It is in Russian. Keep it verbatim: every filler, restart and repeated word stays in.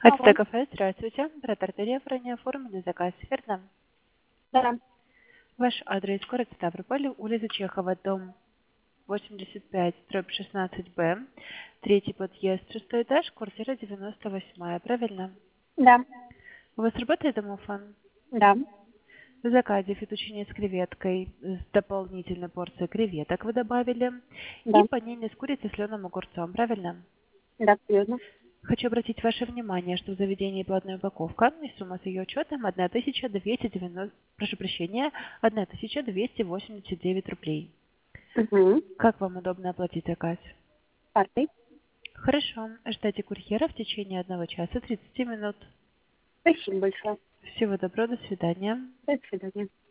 Алло. Ацтек кафе, здравствуйте. Брат-артелия, ранее оформили заказ, верно? Да. Ваш адрес город Ставрополь, улица Чехова, дом восемьдесят пять, дробь шестнадцать Б, третий подъезд, шестой этаж, квартира девяносто восемь, правильно? Да. У вас работает домофон? Да. В заказе фетучини с креветкой, с дополнительной порцией креветок вы добавили, и Да. панини с курицей с слёным огурцом, правильно? Да, абсолютно. Хочу обратить ваше внимание, что в заведении платная упаковка и сумма с ее учетом одна тысяча двести девяносто, прошу прощения, одна тысяча двести восемьдесят девять рублей. Угу. Как вам удобно оплатить заказ? Картой. Хорошо. Ждайте курьера в течение одного часа тридцати минут. Спасибо большое. Всего доброго, до свидания. До свидания.